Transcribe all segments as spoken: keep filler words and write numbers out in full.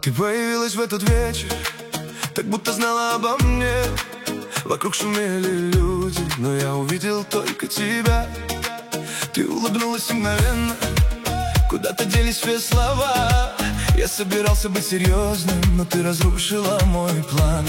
Ты появилась в этот вечер, так будто знала обо мне. Вокруг шумели люди, но я увидел только тебя. Ты улыбнулась мгновенно, куда-то делись все слова. Я собирался быть серьезным, но ты разрушила мой план.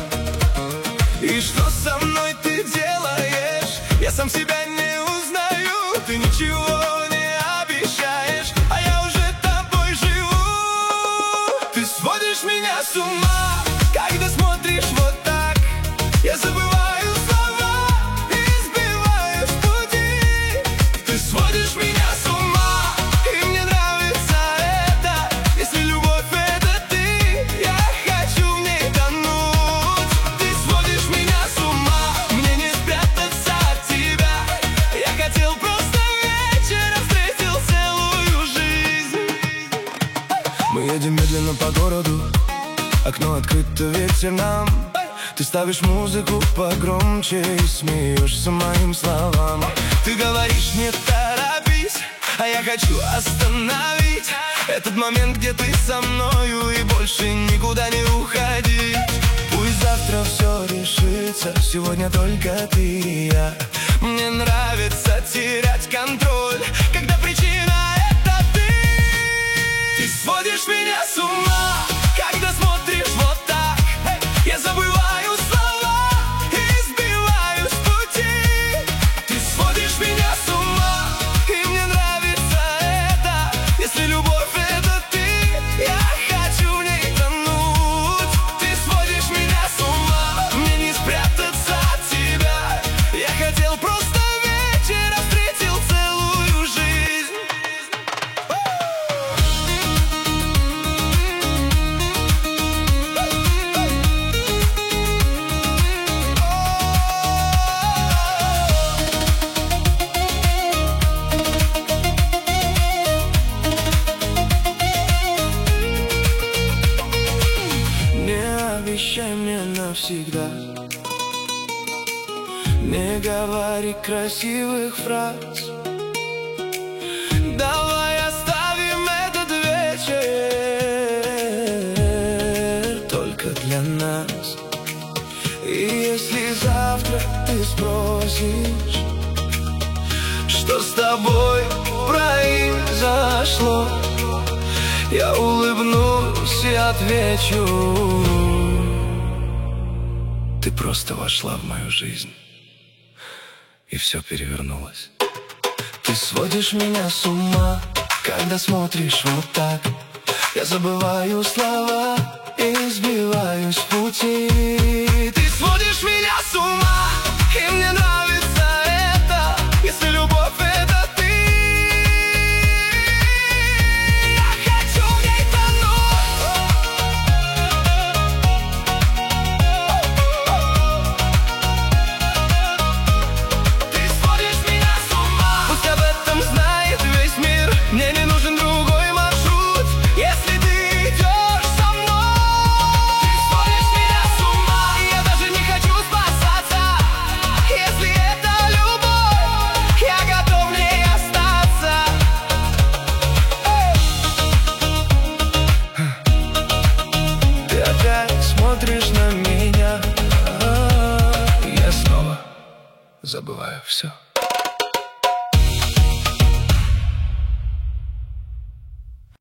И что со мной ты делаешь? Я сам себя не узнаю. Ты ничего не обещаешь, а я уже тобой живу. Ты сводишь меня с ума, когда смотришь вот так. Я забываю слова и сбиваю с пути. Ты сводишь меня с ума, и мне нравится это. Если любовь — это ты, я хочу в ней тонуть. Ты сводишь меня с ума, мне не спрятаться от тебя. Я хотел просто вечером, встретил целую жизнь. Мы едем медленно по городу, окно открыто, ветер нам. Ты ставишь музыку погромче и смеешься моим словам. Ты говоришь: не торопись, а я хочу остановить этот момент, где ты со мною, и больше никуда не уходи. Пусть завтра все решится, сегодня только ты и я. Мне нравится терять контроль, когда причина — это ты. Ты сводишь меня с ума, когда смотришь вот так. Я забываю слова и сбиваю с пути. Ты сводишь меня с ума, и мне нравится это. Если любовь — это ты, я хочу в ней тонуть. Ты сводишь меня с ума, мне не спрятаться от тебя. Я хотел просто вечером, встретил целую жизнь. Обещай мне навсегда, не говори красивых фраз. Давай оставим этот вечер только для нас. И если завтра ты спросишь, что с тобой произошло, я улыбнусь и отвечу: ты просто вошла в мою жизнь, и все перевернулось. Ты сводишь меня с ума, когда смотришь вот так. Я забываю слова и сбиваюсь с пути. Ты сводишь меня с ума, и мне нравится это. Если любовь — это ты, я хочу в ней мне не нужен другой маршрут, если ты идешь со мной. Ты сводишь меня с ума, и я даже не хочу спасаться. Если это любовь, я готов в ней остаться. Ты опять смотришь на меня, я снова забываю все.